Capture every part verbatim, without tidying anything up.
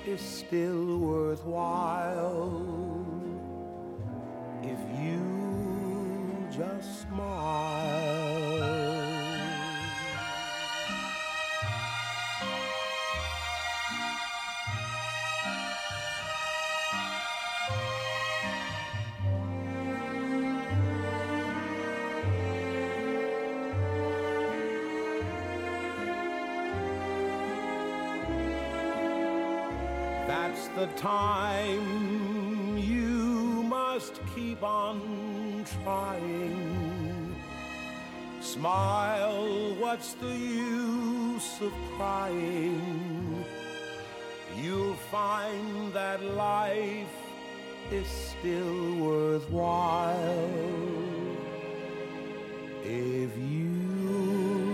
is still worthwhile if you just smile. That's the time you must keep on trying. Smile, what's the use of crying? You'll find that life is still worthwhile if you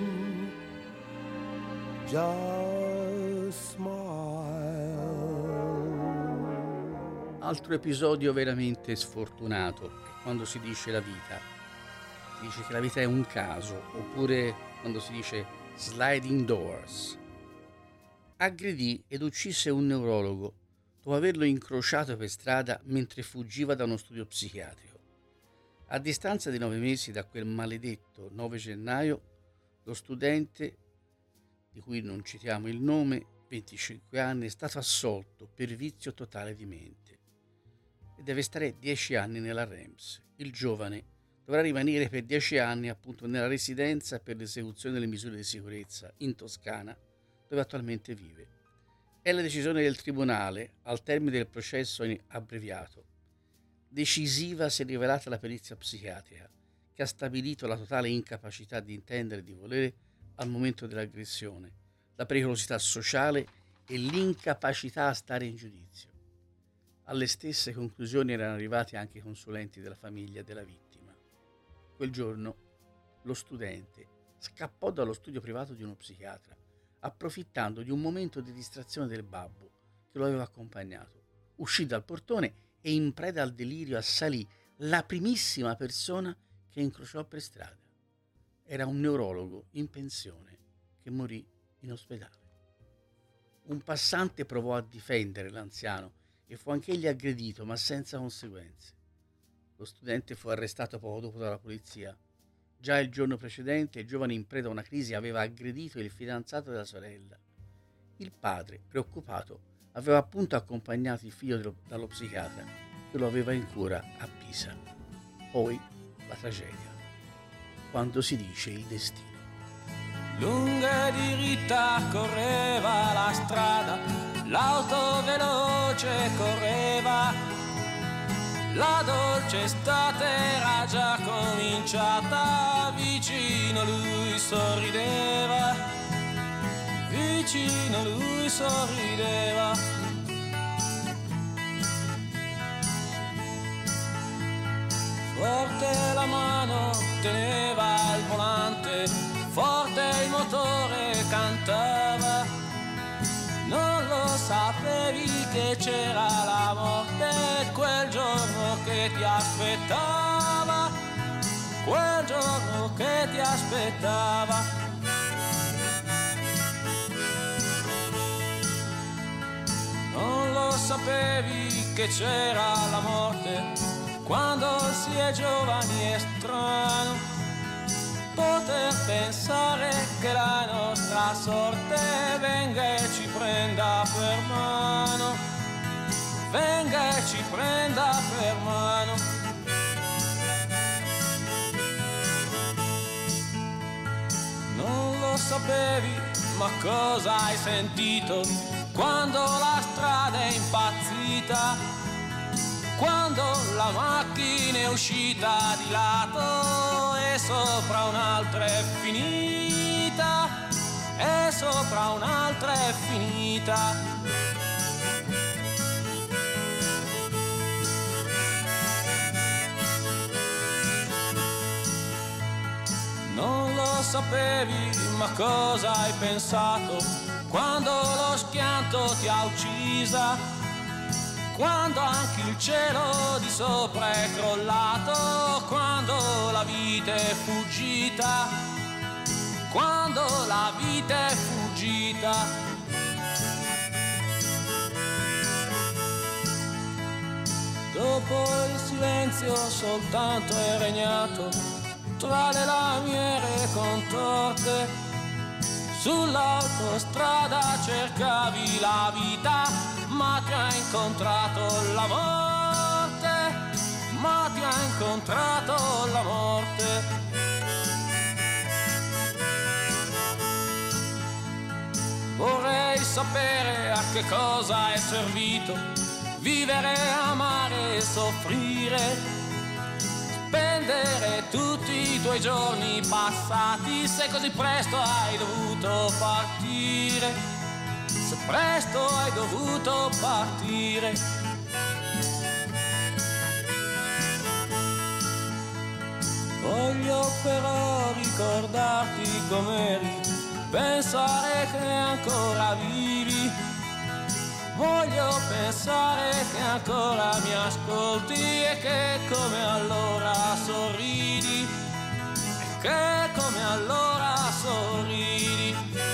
just smile. Altro episodio veramente sfortunato è quando si dice la vita. Si dice che la vita è un caso, oppure quando si dice sliding doors. Aggredì ed uccise un neurologo dopo averlo incrociato per strada mentre fuggiva da uno studio psichiatrico. A distanza di nove mesi da quel maledetto nove gennaio, lo studente, di cui non citiamo il nome, venticinque anni, è stato assolto per vizio totale di mente e deve stare dieci anni nella R E M S. Il giovane dovrà rimanere per dieci anni appunto nella residenza per l'esecuzione delle misure di sicurezza in Toscana, dove attualmente vive. È la decisione del tribunale, al termine del processo abbreviato. Decisiva si è rivelata la perizia psichiatrica, che ha stabilito la totale incapacità di intendere e di volere al momento dell'aggressione, la pericolosità sociale e l'incapacità a stare in giudizio. Alle stesse conclusioni erano arrivati anche i consulenti della famiglia della vittima. Quel giorno lo studente scappò dallo studio privato di uno psichiatra, approfittando di un momento di distrazione del babbo che lo aveva accompagnato. Uscì dal portone e, in preda al delirio, assalì la primissima persona che incrociò per strada. Era un neurologo in pensione che morì in ospedale. Un passante provò a difendere l'anziano e fu anch'egli aggredito, ma senza conseguenze. Lo studente fu arrestato poco dopo dalla polizia. Già il giorno precedente il giovane, in preda a una crisi, aveva aggredito il fidanzato della sorella. Il padre, preoccupato, aveva appunto accompagnato il figlio dello, dallo psichiatra che lo aveva in cura a Pisa. Poi la tragedia, quando si dice il destino. Lunga e diritta correva la strada, l'auto veloce correva, la dolce estate era già cominciata, vicino lui sorrideva, vicino lui sorrideva. Forte la mano teneva il volante, forte il motore cantava, non lo sapevi che c'era la morte quel giorno che ti aspettava, quel giorno che ti aspettava. Non lo sapevi che c'era la morte quando si è giovani e strano poter pensare che la nostra sorte venga e ci prenda per mano, venga e ci prenda per mano. Non lo sapevi, ma cosa hai sentito quando la strada è impazzita? Quando la macchina è uscita di lato e sopra un'altra è finita, e sopra un'altra è finita. Non lo sapevi, ma cosa hai pensato quando lo schianto ti ha uccisa? Quando anche il cielo di sopra è crollato, quando la vita è fuggita, quando la vita è fuggita. dopo il silenzio soltanto è regnato tra le lamiere contorte. Sull'autostrada cercavi la vita, ma ti ha incontrato la morte, ma ti ha incontrato la morte. Vorrei sapere a che cosa è servito vivere, amare e soffrire, spendere tutti i tuoi giorni passati, se così presto hai dovuto partire, se presto hai dovuto partire. Voglio però ricordarti com'eri, pensare che ancora vivi. Voglio pensare che ancora mi ascolti e che come allora sorridi, e che come allora sorridi.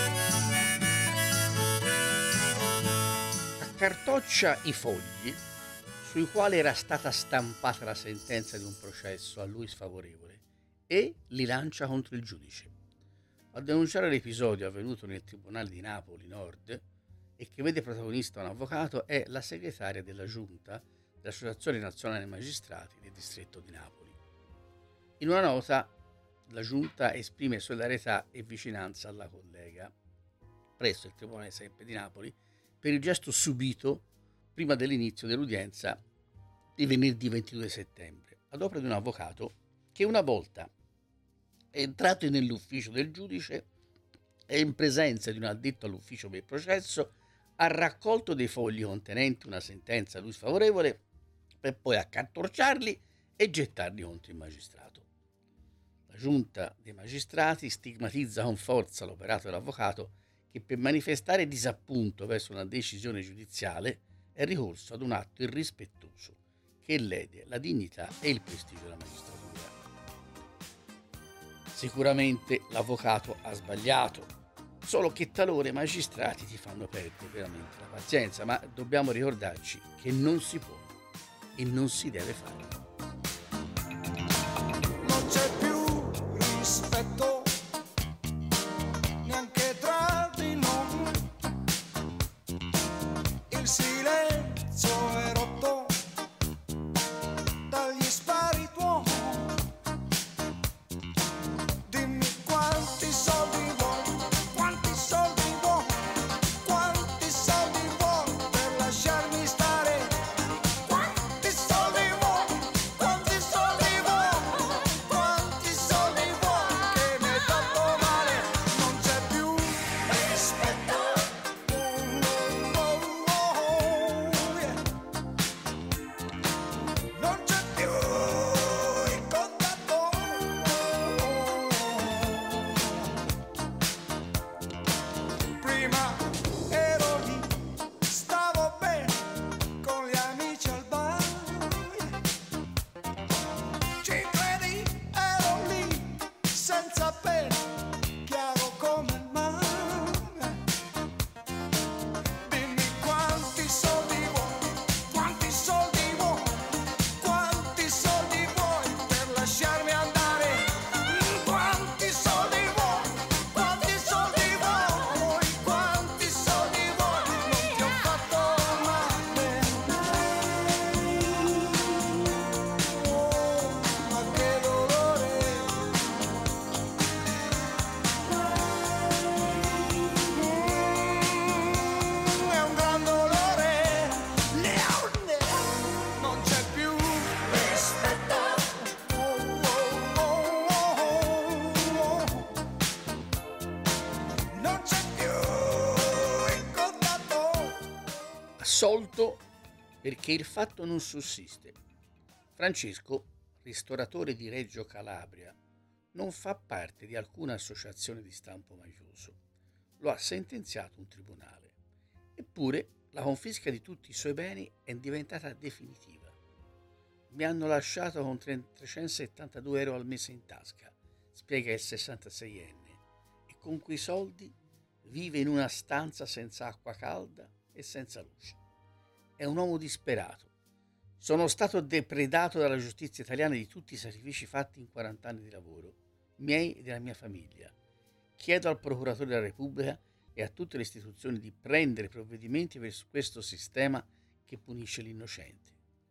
Accartoccia i fogli sui quali era stata stampata la sentenza di un processo a lui sfavorevole e li lancia contro il giudice. A denunciare l'episodio avvenuto nel Tribunale di Napoli Nord e che vede protagonista un avvocato è la segretaria della giunta dell'Associazione Nazionale Magistrati del Distretto di Napoli. In una nota, la giunta esprime solidarietà e vicinanza alla collega presso il Tribunale sempre di Napoli per il gesto subito prima dell'inizio dell'udienza di venerdì ventidue settembre, ad opera di un avvocato che una volta entrato nell'ufficio del giudice e in presenza di un addetto all'ufficio per il processo ha raccolto dei fogli contenenti una sentenza a lui sfavorevole per poi accartocciarli e gettarli contro il magistrato. La giunta dei magistrati stigmatizza con forza l'operato dell'avvocato che per manifestare disappunto verso una decisione giudiziale è ricorso ad un atto irrispettoso che lede la dignità e il prestigio della magistratura. Sicuramente l'avvocato ha sbagliato, solo che talora i magistrati ti fanno perdere veramente la pazienza, ma dobbiamo ricordarci che non si può e non si deve fare. Non c'è più rispetto neanche tra di noi, il silenzio è rotto dagli spari tuoni. Dimmi quanti soldi vuoi, quanti soldi vuoi, quanti soldi vuoi per lasciarmi stare, quanti soldi vuoi, quanti soldi vuoi, quanti soldi vuoi che mi hai fatto male. Non c'è più rispetto, oh, oh, oh, yeah. Non c'è più il contatto. Prima ero lì, stavo bene con gli amici al bar. Ci credi? Ero lì, senza pena, chiaro come il mare. Dimmi quanti soldi vuoi, quanti soldi vuoi, quanti soldi vuoi per lasciarmi andare. Quanti soldi vuoi, quanti soldi vuoi, quanti soldi vuoi, non ti ho fatto male. Oh, ma che dolore. Mm, è un gran dolore. Leone. Non c'è più rispetto. Oh, oh, oh, oh, oh. Non c'è più il contatto. Assolto perché il fatto non sussiste. Francesco, ristoratore di Reggio Calabria, non fa parte di alcuna associazione di stampo mafioso. Lo ha sentenziato un tribunale. Eppure la confisca di tutti i suoi beni è diventata definitiva. Mi hanno lasciato con trecentosettantadue euro al mese in tasca, spiega il sessantaseienne, e con quei soldi vive in una stanza senza acqua calda e senza luce. È un uomo disperato. Sono stato depredato dalla giustizia italiana di tutti i sacrifici fatti in quaranta anni di lavoro, miei e della mia famiglia. Chiedo al Procuratore della Repubblica e a tutte le istituzioni di prendere provvedimenti verso questo sistema che punisce l'innocente.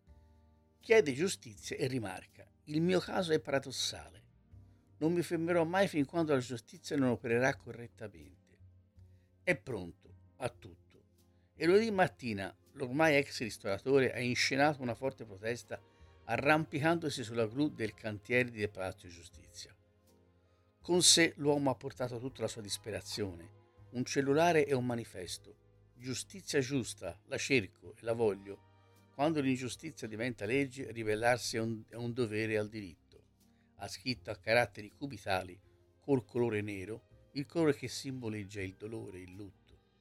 Chiede giustizia e rimarca: il mio caso è paradossale. Non mi fermerò mai fin quando la giustizia non opererà correttamente. È pronto a tutto. E lunedì mattina l'ormai ex ristoratore ha inscenato una forte protesta arrampicandosi sulla gru del cantiere del Palazzo di Giustizia. Con sé l'uomo ha portato tutta la sua disperazione, un cellulare e un manifesto. Giustizia giusta, la cerco e la voglio. Quando l'ingiustizia diventa legge, ribellarsi è un, è un dovere al diritto. Ha scritto a caratteri cubitali, col colore nero, il colore che simboleggia il dolore, il lutto.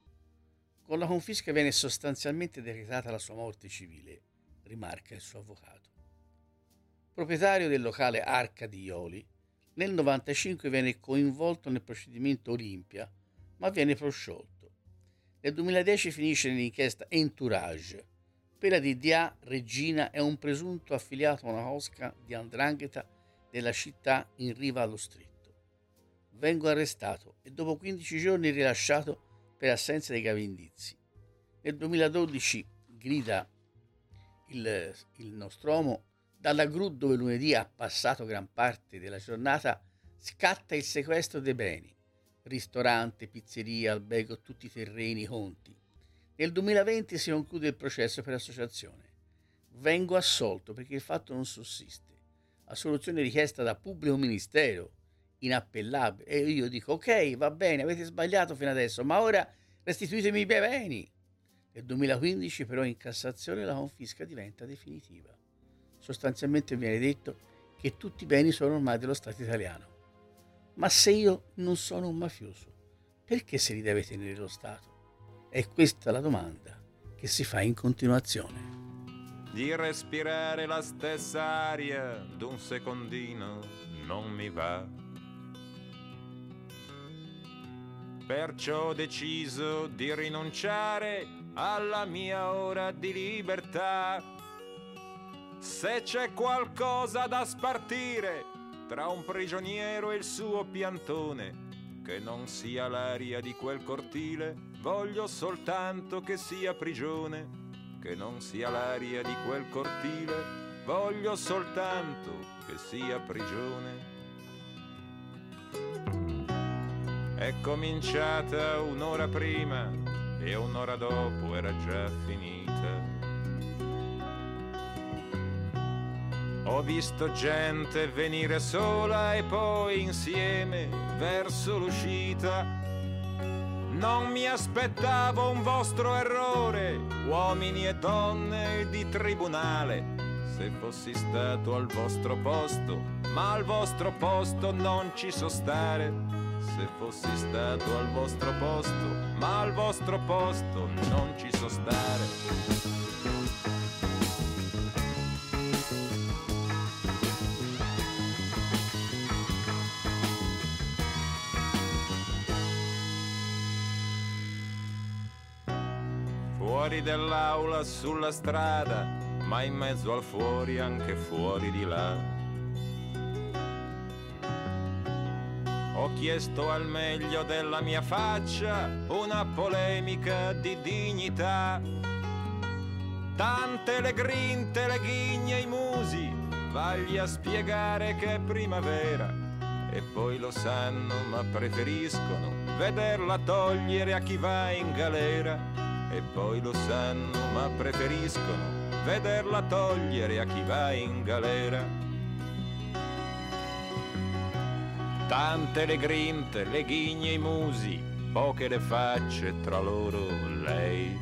Con la confisca viene sostanzialmente decretata la sua morte civile, rimarca il suo avvocato. Proprietario del locale Arca di Ioli, nel novantacinque viene coinvolto nel procedimento Olimpia, ma viene prosciolto. Nel duemiladieci finisce nell'inchiesta Entourage. Quella di Dia Regina è un presunto affiliato a una cosca di 'ndrangheta della città in riva allo stretto. Vengo arrestato e dopo quindici giorni rilasciato per assenza dei gravi indizi. Nel duemiladodici, grida il, il Nostromo, dalla gru dove lunedì ha passato gran parte della giornata, scatta il sequestro dei beni. Ristorante, pizzeria, albergo, tutti i terreni, i conti. Nel duemilaventi si conclude il processo per associazione. Vengo assolto perché il fatto non sussiste. Assoluzione richiesta da pubblico ministero, inappellabile. E io dico: ok, va bene, avete sbagliato fino adesso, ma ora restituitemi i miei beni. Nel duemilaquindici però in Cassazione la confisca diventa definitiva. Sostanzialmente viene detto che tutti i beni sono ormai dello Stato italiano. Ma se io non sono un mafioso, perché se li deve tenere lo Stato? È questa la domanda che si fa in continuazione. Di respirare la stessa aria d'un secondino non mi va. Perciò ho deciso di rinunciare alla mia ora di libertà. Se c'è qualcosa da spartire tra un prigioniero e il suo piantone, che non sia l'aria di quel cortile, voglio soltanto che sia prigione. Che non sia l'aria di quel cortile, voglio soltanto che sia prigione. È cominciata un'ora prima e un'ora dopo era già finita. Ho visto gente venire sola e poi insieme verso l'uscita. Non mi aspettavo un vostro errore, uomini e donne di tribunale. Se fossi stato al vostro posto, ma al vostro posto non ci so stare. Se fossi stato al vostro posto, ma al vostro posto non ci so stare. Fuori dell'aula, sulla strada, ma in mezzo al fuori, anche fuori di là. Ho chiesto al meglio della mia faccia una polemica di dignità. Tante le grinte, le ghigne, i musi, vagli a spiegare che è primavera. E poi lo sanno, ma preferiscono vederla togliere a chi va in galera. E poi lo sanno, ma preferiscono vederla togliere a chi va in galera. Tante le grinte, le ghigne, i musi, poche le facce, tra loro lei.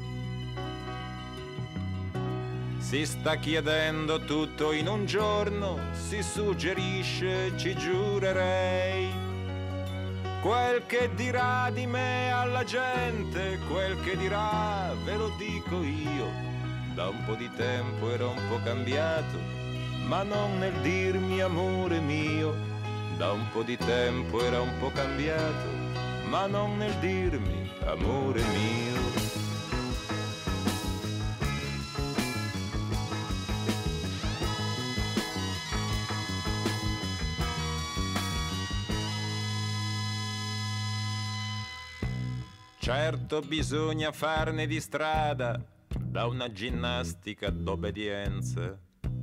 Si sta chiedendo tutto in un giorno, si suggerisce, ci giurerei. Quel che dirà di me alla gente, quel che dirà ve lo dico io. Da un po' di tempo ero un po' cambiato, ma non nel dirmi amore mio. Da un po' di tempo era un po' cambiato, ma non nel dirmi amore mio. Certo bisogna farne di strada da una ginnastica d'obbedienza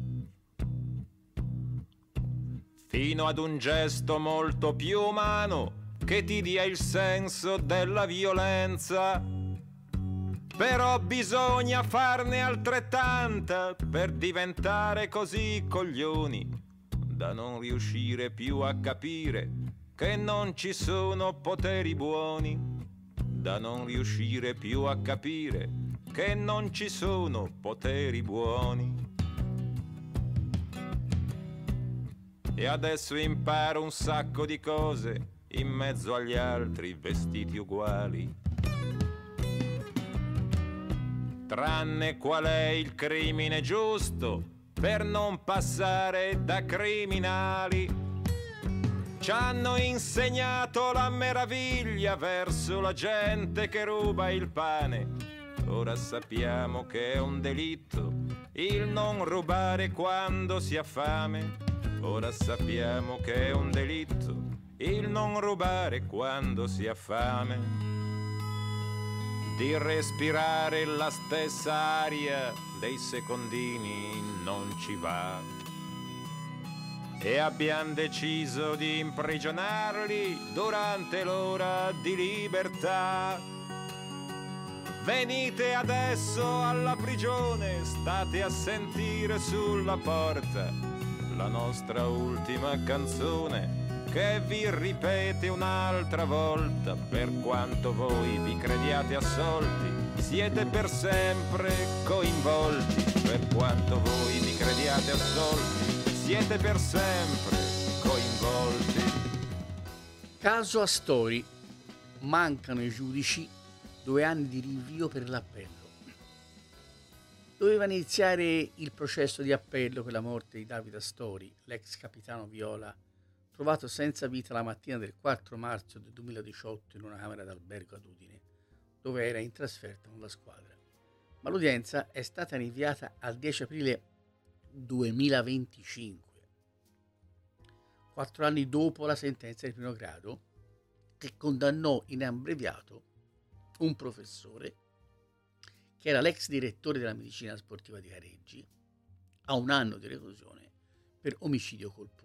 fino ad un gesto molto più umano che ti dia il senso della violenza. Però bisogna farne altrettanta per diventare così coglioni da non riuscire più a capire che non ci sono poteri buoni, da non riuscire più a capire che non ci sono poteri buoni. E adesso imparo un sacco di cose in mezzo agli altri vestiti uguali. Tranne qual è il crimine giusto per non passare da criminali. Ci hanno insegnato la meraviglia verso la gente che ruba il pane. Ora sappiamo che è un delitto il non rubare quando si ha fame. Ora sappiamo che è un delitto il non rubare quando si ha fame. Di respirare la stessa aria dei secondini non ci va. E abbiamo deciso di imprigionarli durante l'ora di libertà. Venite adesso alla prigione, state a sentire sulla porta la nostra ultima canzone che vi ripete un'altra volta. Per quanto voi vi crediate assolti, siete per sempre coinvolti. Per quanto voi vi crediate assolti, siete per sempre coinvolti. Caso Astori. Mancano i giudici, due anni di rinvio per l'appello. Doveva iniziare il processo di appello per la morte di Davide Astori, l'ex capitano viola, trovato senza vita la mattina del quattro marzo del duemiladiciotto in una camera d'albergo ad Udine, dove era in trasferta con la squadra. Ma l'udienza è stata rinviata al dieci aprile duemilaventicinque, quattro anni dopo la sentenza di primo grado che condannò in abbreviato un professore che era l'ex direttore della medicina sportiva di Careggi a un anno di reclusione per omicidio colposo.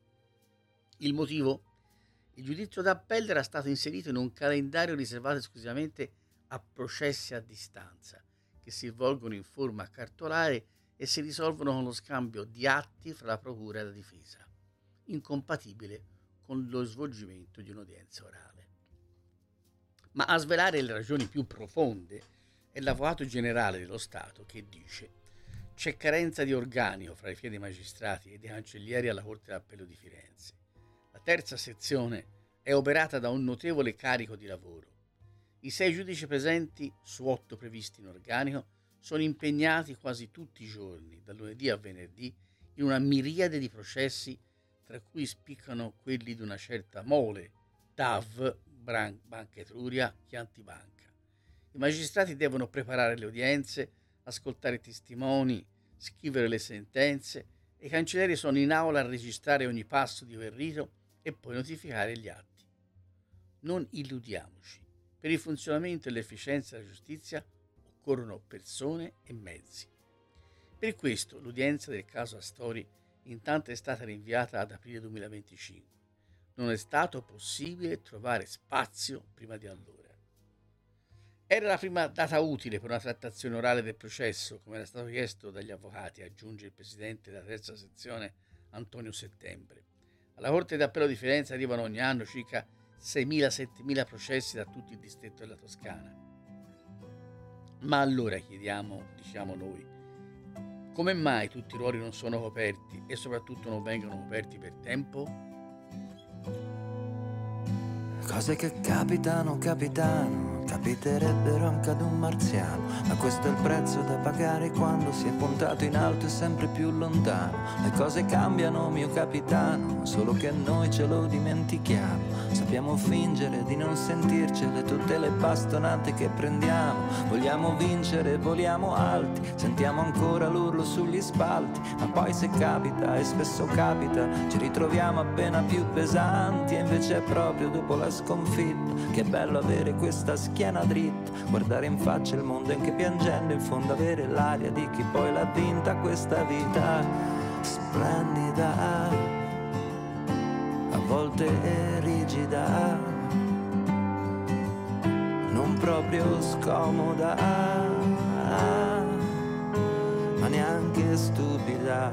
Il motivo? Il giudizio d'appello era stato inserito in un calendario riservato esclusivamente a processi a distanza che si svolgono in forma cartolare e si risolvono con lo scambio di atti fra la procura e la difesa, incompatibile con lo svolgimento di un'udienza orale. Ma a svelare le ragioni più profonde è l'avvocato generale dello Stato che dice: c'è carenza di organico fra i piedi dei magistrati e dei cancellieri alla Corte d'Appello di Firenze. La terza sezione è operata da un notevole carico di lavoro. I sei giudici presenti su otto previsti in organico sono impegnati quasi tutti i giorni, dal lunedì a venerdì, in una miriade di processi, tra cui spiccano quelli di una certa mole, T A V, Banca Etruria, Chianti Banca. I magistrati devono preparare le udienze, ascoltare i testimoni, scrivere le sentenze e i cancellieri sono in aula a registrare ogni passo di quel rito e poi notificare gli atti. Non illudiamoci, per il funzionamento e l'efficienza della giustizia occorrono persone e mezzi. Per questo l'udienza del caso Astori intanto è stata rinviata ad aprile duemilaventicinque. Non è stato possibile trovare spazio prima di allora. Era la prima data utile per una trattazione orale del processo, come era stato chiesto dagli avvocati, aggiunge il presidente della terza sezione Antonio Settembre. Alla Corte d'Appello di Firenze arrivano ogni anno circa seimila settemila processi da tutto il distretto della Toscana. Ma allora chiediamo, diciamo noi, come mai tutti i ruoli non sono coperti e soprattutto non vengono coperti per tempo? Cose che capitano, capitano, capiterebbero anche ad un marziano, ma questo è il prezzo da pagare quando si è puntato in alto e sempre più lontano. Le cose cambiano, mio capitano, solo che noi ce lo dimentichiamo. Sappiamo fingere di non sentircele tutte le bastonate che prendiamo. Vogliamo vincere, voliamo alti, sentiamo ancora l'urlo sugli spalti, ma poi se capita, e spesso capita, ci ritroviamo appena più pesanti. E invece è proprio dopo la sconfitta che è bello avere questa schiena schiena dritta, guardare in faccia il mondo e anche piangendo in fondo avere l'aria di chi poi l'ha vinta questa vita splendida, a volte è rigida, non proprio scomoda, ma neanche stupida.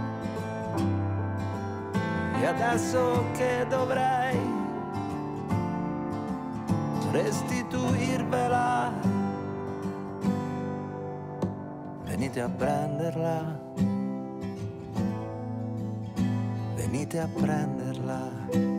E adesso che dovrei restituirvela, venite a prenderla, venite a prenderla.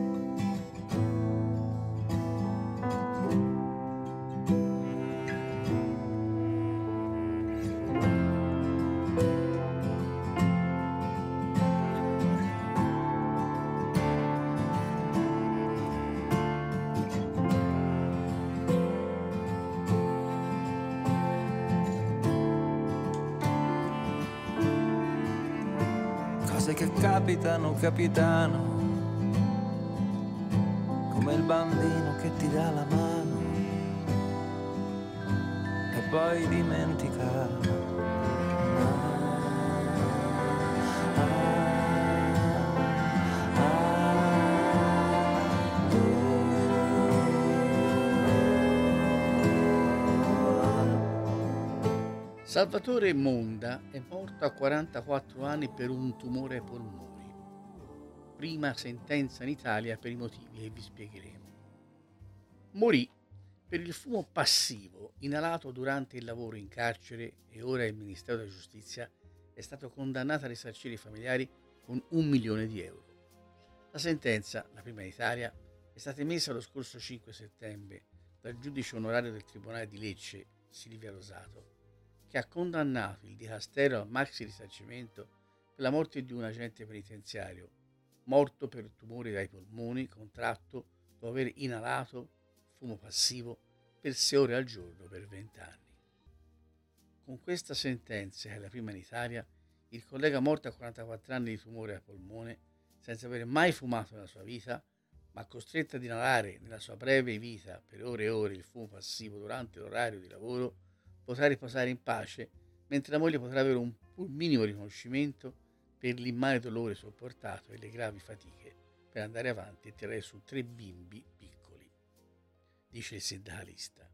Cose che capitano, capitano, come il bambino che ti dà la mano e poi dimentica. Salvatore Monda è morto a quarantaquattro anni per un tumore ai polmoni. Prima sentenza in Italia per i motivi che vi spiegheremo. Morì per il fumo passivo inalato durante il lavoro in carcere e ora il Ministero della Giustizia è stato condannato a risarcire i familiari con un milione di euro. La sentenza, la prima in Italia, è stata emessa lo scorso cinque settembre dal giudice onorario del Tribunale di Lecce, Silvia Rosato, che ha condannato il dicastero al maxi risarcimento per la morte di un agente penitenziario, morto per tumore ai polmoni contratto dopo aver inalato fumo passivo per sei ore al giorno per venti anni. Con questa sentenza, che è la prima in Italia, il collega morto a quarantaquattro anni di tumore al polmone, senza aver mai fumato nella sua vita, ma costretto ad inalare nella sua breve vita per ore e ore il fumo passivo durante l'orario di lavoro, potrà riposare in pace, mentre la moglie potrà avere un pur minimo riconoscimento per l'immane dolore sopportato e le gravi fatiche per andare avanti e tirare su tre bimbi piccoli, dice il sindacalista.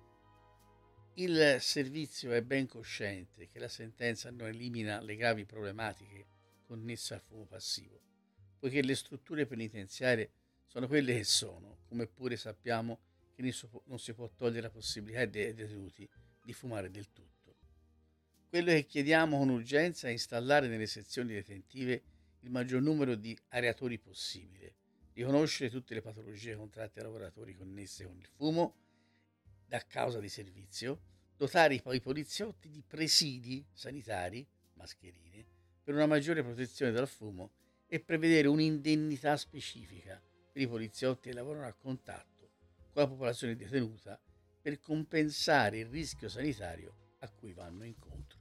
Il servizio è ben cosciente che la sentenza non elimina le gravi problematiche connesse al fumo passivo, poiché le strutture penitenziarie sono quelle che sono, come pure sappiamo che non si può togliere la possibilità dei detenuti di fumare del tutto. Quello che chiediamo con urgenza è installare nelle sezioni detentive il maggior numero di areatori possibile, riconoscere tutte le patologie contratte ai lavoratori connesse con il fumo da causa di servizio, dotare i, i poliziotti di presidi sanitari, mascherine, per una maggiore protezione dal fumo e prevedere un'indennità specifica per i poliziotti che lavorano a contatto con la popolazione detenuta per compensare il rischio sanitario a cui vanno incontro.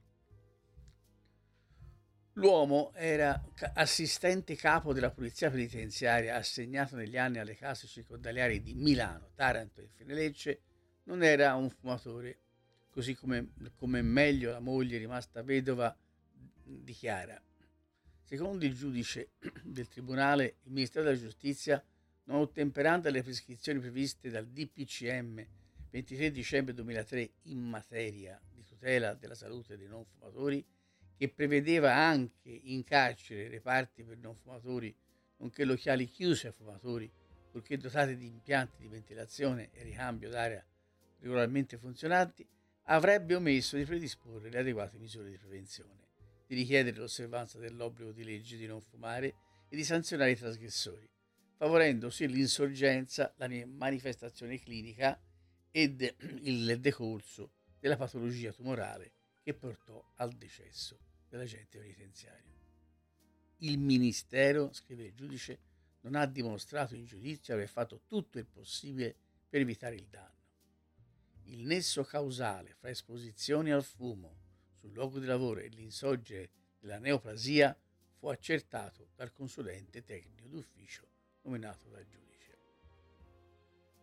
L'uomo era assistente capo della polizia penitenziaria assegnato negli anni alle case circondariali di Milano, Taranto e Lecce. Non era un fumatore, così come, come meglio la moglie rimasta vedova dichiara. Secondo il giudice del tribunale, il Ministero della Giustizia, non ottemperando alle prescrizioni previste dal D P C M ventitré dicembre duemilatré in materia di tutela della salute dei non fumatori, che prevedeva anche in carcere reparti per non fumatori, nonché locali chiusi ai fumatori, purché dotati di impianti di ventilazione e ricambio d'aria regolarmente funzionanti, avrebbe omesso di predisporre le adeguate misure di prevenzione, di richiedere l'osservanza dell'obbligo di legge di non fumare e di sanzionare i trasgressori, favorendo sia l'insorgenza, la manifestazione clinica ed il decorso della patologia tumorale che portò al decesso dell'agente penitenziario. Il Ministero, scrive il giudice, non ha dimostrato in giudizio aver fatto tutto il possibile per evitare il danno. Il nesso causale fra esposizioni al fumo sul luogo di lavoro e l'insorgere della neoplasia fu accertato dal consulente tecnico d'ufficio nominato dal giudice.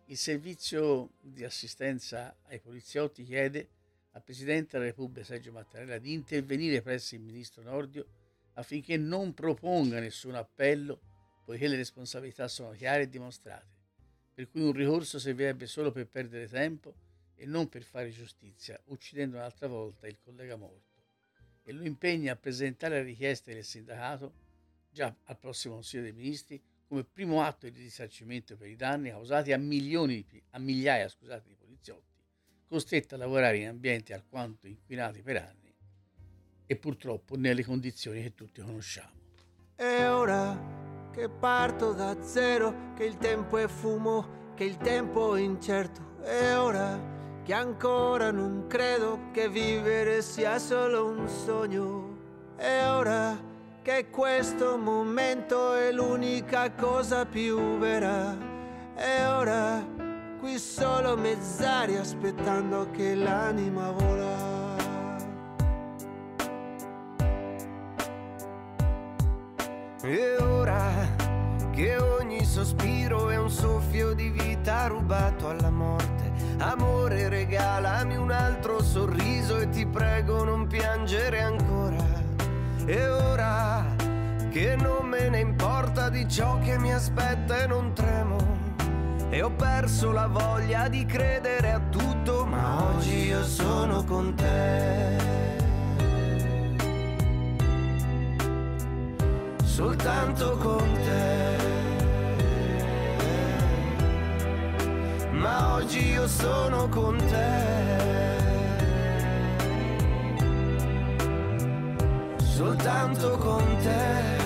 Il servizio di assistenza ai poliziotti chiede al Presidente della Repubblica Sergio Mattarella di intervenire presso il Ministro Nordio affinché non proponga nessun appello, poiché le responsabilità sono chiare e dimostrate, per cui un ricorso servirebbe solo per perdere tempo e non per fare giustizia, uccidendo un'altra volta il collega morto, e lo impegna a presentare le richieste del sindacato già al prossimo Consiglio dei Ministri come primo atto di risarcimento per i danni causati a milioni, di, a migliaia scusate, di poliziotti costretti a lavorare in ambienti alquanto inquinati per anni e purtroppo nelle condizioni che tutti conosciamo. E ora che parto da zero, che il tempo è fumo, che il tempo è incerto, e ora che ancora non credo che vivere sia solo un sogno, e ora che questo momento è l'unica cosa più vera, e ora qui solo mezz'aria aspettando che l'anima vola. E ora che ogni sospiro è un soffio di vita rubato alla morte, amore, regalami un altro sorriso e ti prego non piangere ancora. E ora che non me ne importa di ciò che mi aspetta e non tremo, e ho perso la voglia di credere a tutto, ma oggi io sono con te. Soltanto con te, ma oggi io sono con te, soltanto con te.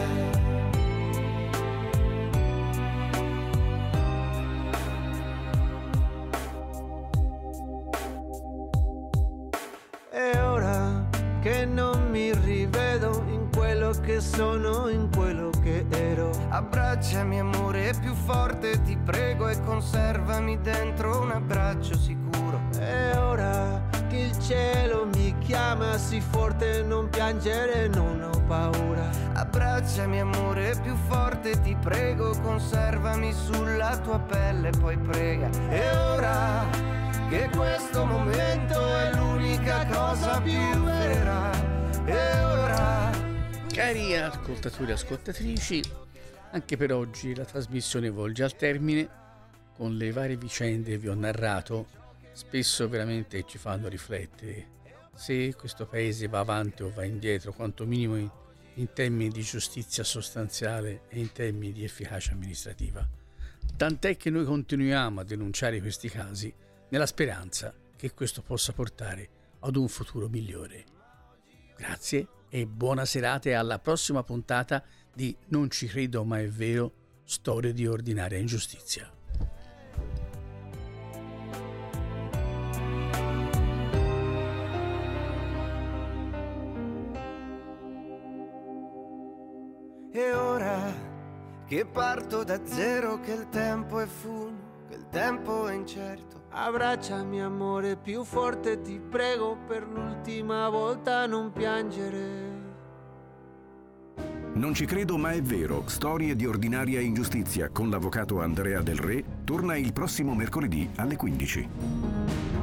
E ora che non mi rivedo in quello che sono, in quello che ero, abbracciami amore più forte ti prego e conservami dentro un abbraccio sicuro. E ora che il cielo mi chiama sì forte, non piangere, non ho paura, abbracciami amore più forte ti prego, conservami sulla tua pelle poi prega. E ora che questo momento è l'unica cosa più vera, e ora. Cari ascoltatori e ascoltatrici, anche per oggi la trasmissione volge al termine con le varie vicende che vi ho narrato. Spesso veramente ci fanno riflettere se questo paese va avanti o va indietro, quanto minimo in, in termini di giustizia sostanziale e in termini di efficacia amministrativa. Tant'è che noi continuiamo a denunciare questi casi nella speranza che questo possa portare ad un futuro migliore. Grazie e buona serata e alla prossima puntata di Non ci credo ma è vero, storie di ordinaria ingiustizia. E ora che parto da zero, che il tempo è fumo, che il tempo è incerto, abbracciami amore più forte ti prego, per l'ultima volta non piangere. Non ci credo ma è vero, storie di ordinaria ingiustizia con l'avvocato Andrea Del Re torna il prossimo mercoledì alle quindici.